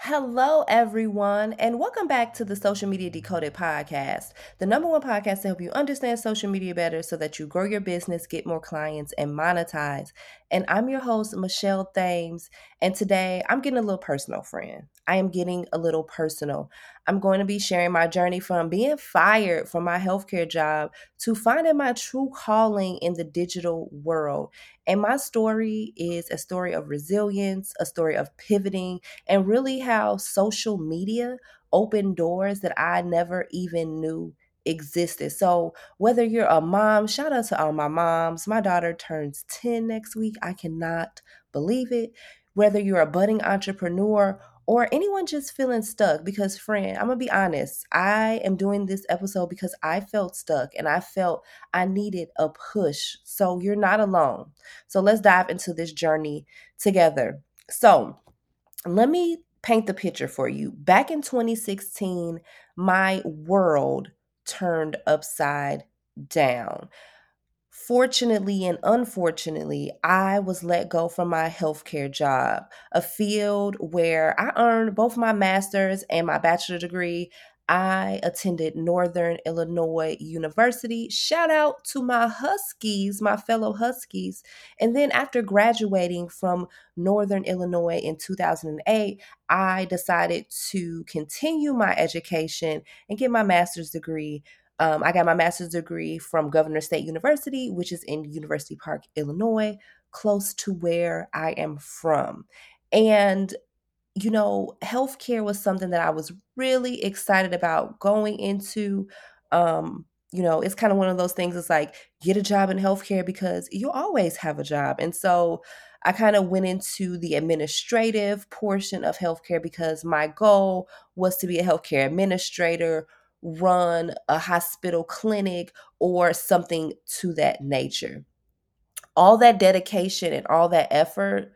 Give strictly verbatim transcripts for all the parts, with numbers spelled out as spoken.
Hello, everyone, and welcome back to the Social Media Decoded podcast, the number one podcast to help you understand social media better so that you grow your business, get more clients, and monetize. And I'm your host, Michelle Thames, and today I'm getting a little personal, friend. I am getting a little personal. I'm going to be sharing my journey from being fired from my healthcare job to finding my true calling in the digital world. And my story is a story of resilience, a story of pivoting and really how social media opened doors that I never even knew existed. So, whether you're a mom, shout out to all my moms. My daughter turns ten next week. I cannot believe it. Whether you're a budding entrepreneur or anyone just feeling stuck, because, friend, I'm gonna be honest, I am doing this episode because I felt stuck and I felt I needed a push. So, you're not alone. So, let's dive into this journey together. So, let me paint the picture for you. Back in twenty sixteen, my world turned upside down. Fortunately and unfortunately, I was let go from my healthcare job, a field where I earned both my master's and my bachelor degree. I attended Northern Illinois University. Shout out to my Huskies, my fellow Huskies. And then after graduating from Northern Illinois in two thousand eight, I decided to continue my education and get my master's degree. um, I got my master's degree from Governor State University, which is in University Park, Illinois, close to where I am from. And, you know, healthcare was something that I was really excited about going into. Um, you know, it's kind of one of those things. It's like get a job in healthcare because you always have a job. And so I kind of went into the administrative portion of healthcare because my goal was to be a healthcare administrator, run a hospital clinic, or something to that nature. All that dedication and all that effort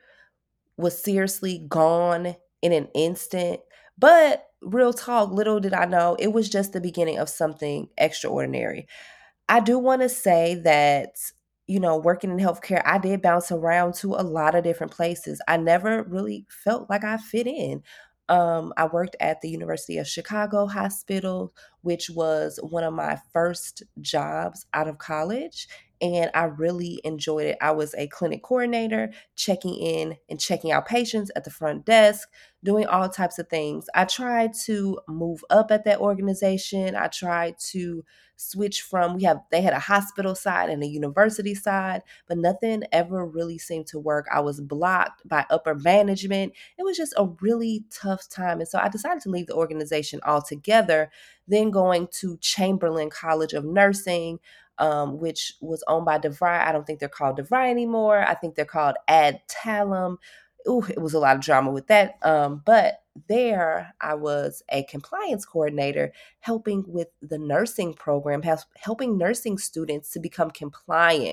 was seriously gone in an instant. But real talk, little did I know, it was just the beginning of something extraordinary. I do want to say that, you know, working in healthcare, I did bounce around to a lot of different places. I never really felt like I fit in. Um, I worked at the University of Chicago Hospital, which was one of my first jobs out of college, and I really enjoyed it. I was a clinic coordinator, checking in and checking out patients at the front desk, doing all types of things. I tried to move up at that organization. I tried to switch from we have they had a hospital side and a university side, but nothing ever really seemed to work. I was blocked by upper management. It was just a really tough time. And so I decided to leave the organization altogether, then going to Chamberlain College of Nursing, um, which was owned by DeVry. I don't think they're called DeVry anymore. I think they're called Adtalem. Ooh, it was a lot of drama with that. Um, but there I was a compliance coordinator helping with the nursing program, has, helping nursing students to become compliant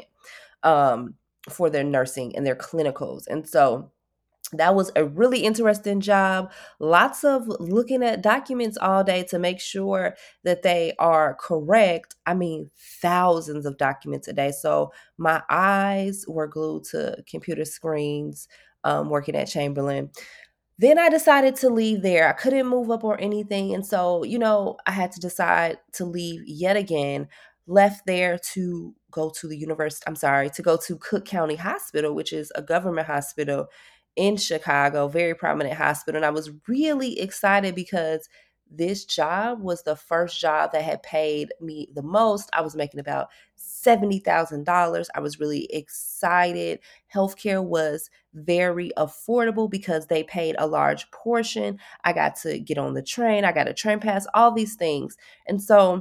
um, for their nursing and their clinicals. And so that was a really interesting job. Lots of looking at documents all day to make sure that they are correct. I mean, thousands of documents a day. So my eyes were glued to computer screens um, working at Chamberlain. Then I decided to leave there. I couldn't move up or anything. And so, you know, I had to decide to leave yet again, left there to go to the university. I'm sorry, to go to Cook County Hospital, which is a government hospital in Chicago, very prominent hospital. And I was really excited because this job was the first job that had paid me the most. I was making about seventy thousand dollars. I was really excited. Healthcare was very affordable because they paid a large portion. I got to get on the train, I got a train pass, all these things. And so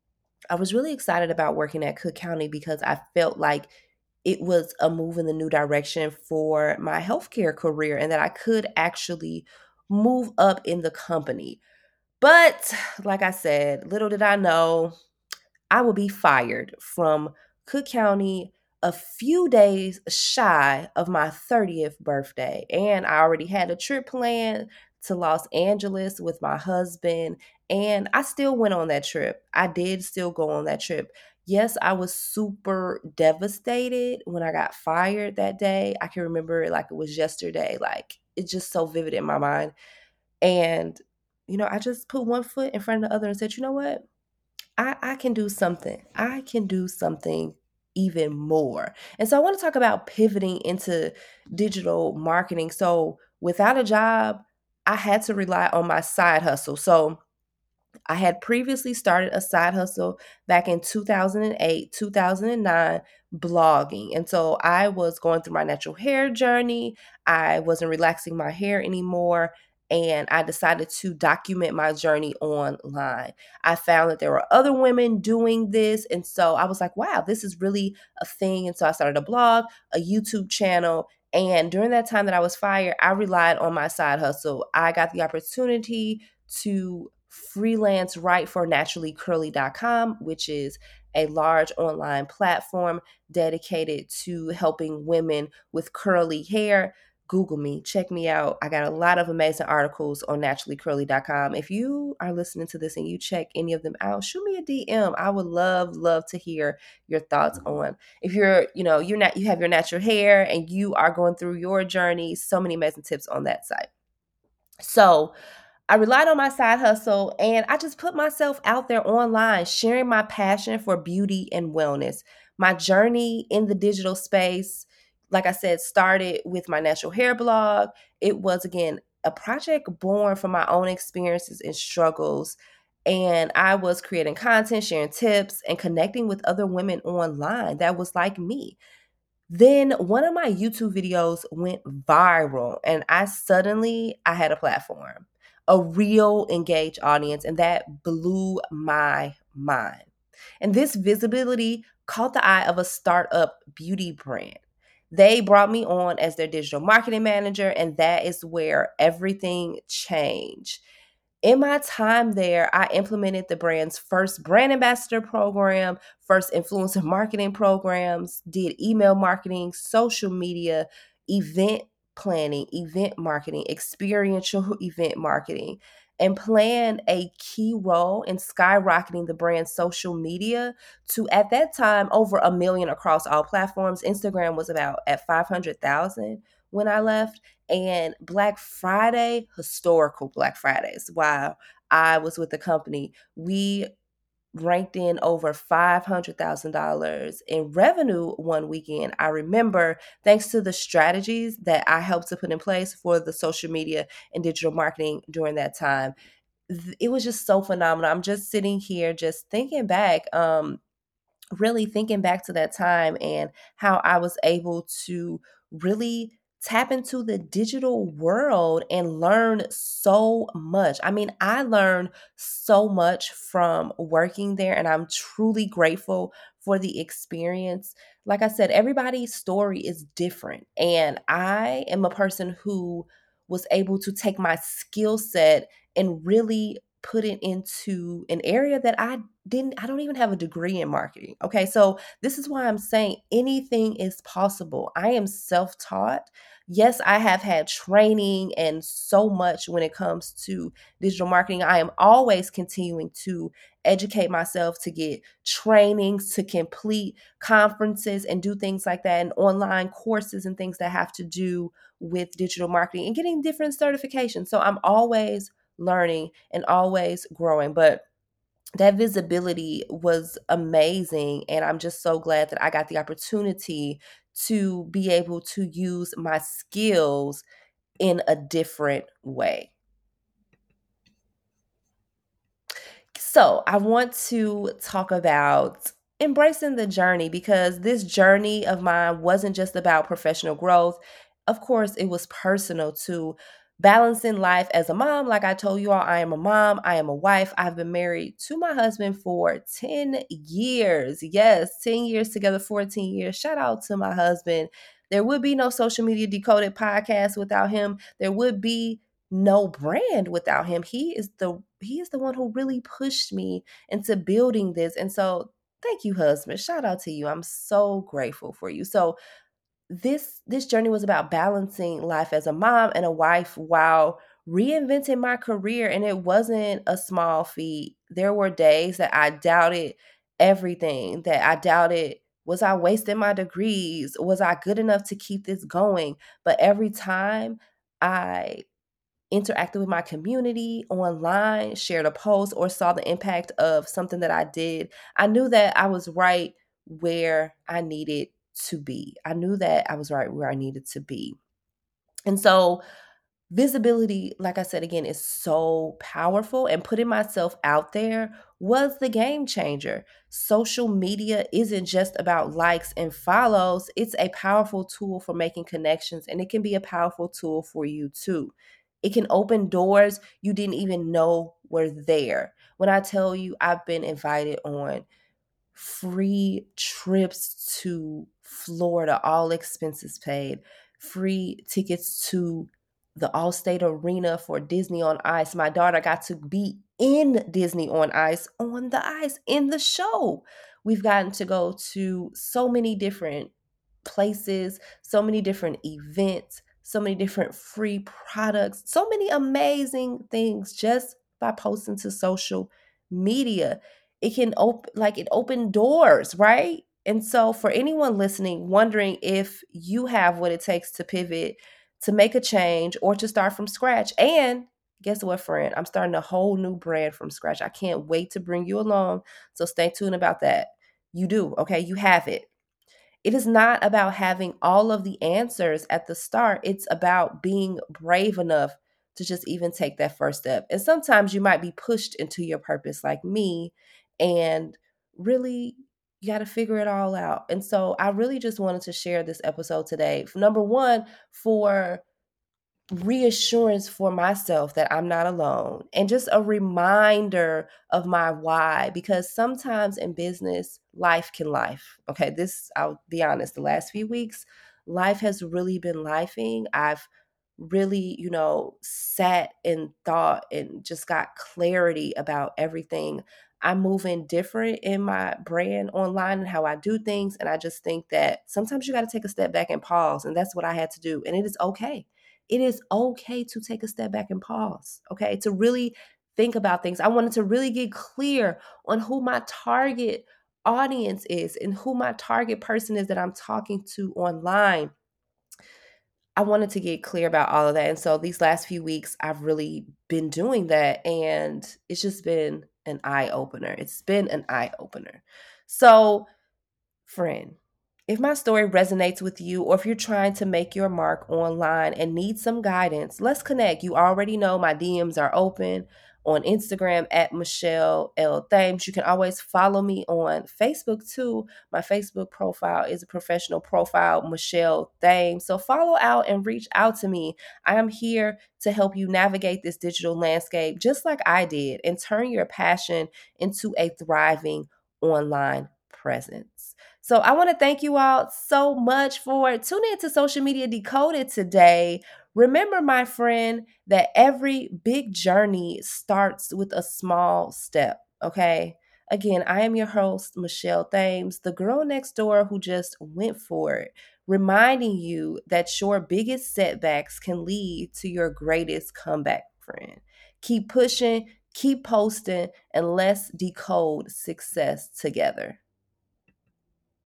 I was really excited about working at Cook County because I felt like it was a move in the new direction for my healthcare career and that I could actually move up in the company. But like I said, little did I know I would be fired from Cook County a few days shy of my thirtieth birthday. And I already had a trip planned to Los Angeles with my husband. And I still went on that trip. I did still go on that trip. Yes, I was super devastated when I got fired that day. I can remember it like it was yesterday. Like it's just so vivid in my mind. And, you know, I just put one foot in front of the other and said, you know what? I, I can do something. I can do something even more. And so I want to talk about pivoting into digital marketing. So without a job, I had to rely on my side hustle. So I had previously started a side hustle back in two thousand eight, two thousand nine, blogging. And so I was going through my natural hair journey. I wasn't relaxing my hair anymore. And I decided to document my journey online. I found that there were other women doing this. And so I was like, wow, this is really a thing. And so I started a blog, a YouTube channel. And during that time that I was fired, I relied on my side hustle. I got the opportunity to freelance write for naturally curly dot com, which is a large online platform dedicated to helping women with curly hair. Google me, check me out. I got a lot of amazing articles on naturally curly dot com. If you are listening to this and you check any of them out, shoot me a D M. I would love, love to hear your thoughts on if you're, you know, you're not, you have your natural hair and you are going through your journey. So many amazing tips on that site. So I relied on my side hustle and I just put myself out there online, sharing my passion for beauty and wellness. My journey in the digital space, like I said, started with my natural hair blog. It was, again, a project born from my own experiences and struggles. And I was creating content, sharing tips, and connecting with other women online that was like me. Then one of my YouTube videos went viral and I suddenly I had a platform, a real engaged audience, and that blew my mind. And this visibility caught the eye of a startup beauty brand. They brought me on as their digital marketing manager, and that is where everything changed. In my time there, I implemented the brand's first brand ambassador program, first influencer marketing programs, did email marketing, social media, event planning, event marketing, experiential event marketing, and planned a key role in skyrocketing the brand's social media to, at that time, over a million across all platforms. Instagram was about at five hundred thousand when I left. And Black Friday, historical Black Fridays, while I was with the company, we ranked in over five hundred thousand dollars in revenue one weekend. I remember, thanks to the strategies that I helped to put in place for the social media and digital marketing during that time. It was just so phenomenal. I'm just sitting here just thinking back, um, really thinking back to that time and how I was able to really tap into the digital world and learn so much. I mean, I learned so much from working there, and I'm truly grateful for the experience. Like I said, everybody's story is different, and I am a person who was able to take my skill set and really put it into an area that I didn't, I don't even have a degree in marketing. Okay. So this is why I'm saying anything is possible. I am self taught. Yes, I have had training and so much when it comes to digital marketing. I am always continuing to educate myself, to get trainings, to complete conferences and do things like that, and online courses and things that have to do with digital marketing and getting different certifications. So I'm always learning and always growing. But that visibility was amazing. And I'm just so glad that I got the opportunity to be able to use my skills in a different way. So, I want to talk about embracing the journey, because this journey of mine wasn't just about professional growth. Of course, it was personal too. Balancing life as a mom, like I told you all, I am a mom, I am a wife. I've been married to my husband for ten years. Yes, ten years together, fourteen years. Shout out to my husband. There would be no Social Media Decoded podcast without him. There would be no brand without him. He is the he is the one who really pushed me into building this. And so thank you, husband. Shout out to you. I'm so grateful for you. So this this journey was about balancing life as a mom and a wife while reinventing my career. And it wasn't a small feat. There were days that I doubted everything, that I doubted, was I wasting my degrees? Was I good enough to keep this going? But every time I interacted with my community online, shared a post, or saw the impact of something that I did, I knew that I was right where I needed to be. I knew that I was right where I needed to be. And so visibility, like I said again, is so powerful, and putting myself out there was the game changer. Social media isn't just about likes and follows, it's a powerful tool for making connections, and it can be a powerful tool for you too. It can open doors you didn't even know were there. When I tell you, I've been invited on free trips to Florida, all expenses paid, free tickets to the Allstate Arena for Disney on Ice. My daughter got to be in Disney on Ice, on the ice, in the show. We've gotten to go to so many different places, so many different events, so many different free products, so many amazing things just by posting to social media. It can open, like it opened doors, right? And so for anyone listening, wondering if you have what it takes to pivot, to make a change, or to start from scratch. And guess what, friend? I'm starting a whole new brand from scratch. I can't wait to bring you along. So stay tuned about that. You do, okay? You have it. It is not about having all of the answers at the start. It's about being brave enough to just even take that first step. And sometimes you might be pushed into your purpose like me, and really you got to figure it all out. And so I really just wanted to share this episode today. Number one, for reassurance for myself that I'm not alone, and just a reminder of my why, because sometimes in business, life can life. Okay, this, I'll be honest, the last few weeks, life has really been lifing. I've really, you know, sat and thought and just got clarity about everything. I'm moving different in my brand online and how I do things. And I just think that sometimes you got to take a step back and pause. And that's what I had to do. And it is okay. It is okay to take a step back and pause, okay? To really think about things. I wanted to really get clear on who my target audience is and who my target person is that I'm talking to online. I wanted to get clear about all of that. And so these last few weeks, I've really been doing that. And it's just been an eye opener. It's been an eye opener. So, friend, if my story resonates with you, or if you're trying to make your mark online and need some guidance, let's connect. You already know my D Ms are open on Instagram at Michelle L. Thames. You can always follow me on Facebook too. My Facebook profile is a professional profile, Michelle Thames. So follow out and reach out to me. I am here to help you navigate this digital landscape just like I did, and turn your passion into a thriving online presence. So I want to thank you all so much for tuning into Social Media Decoded today. Remember, my friend, that every big journey starts with a small step, okay? Again, I am your host, Michelle Thames, the girl next door who just went for it, reminding you that your biggest setbacks can lead to your greatest comeback, friend. Keep pushing, keep posting, and let's decode success together.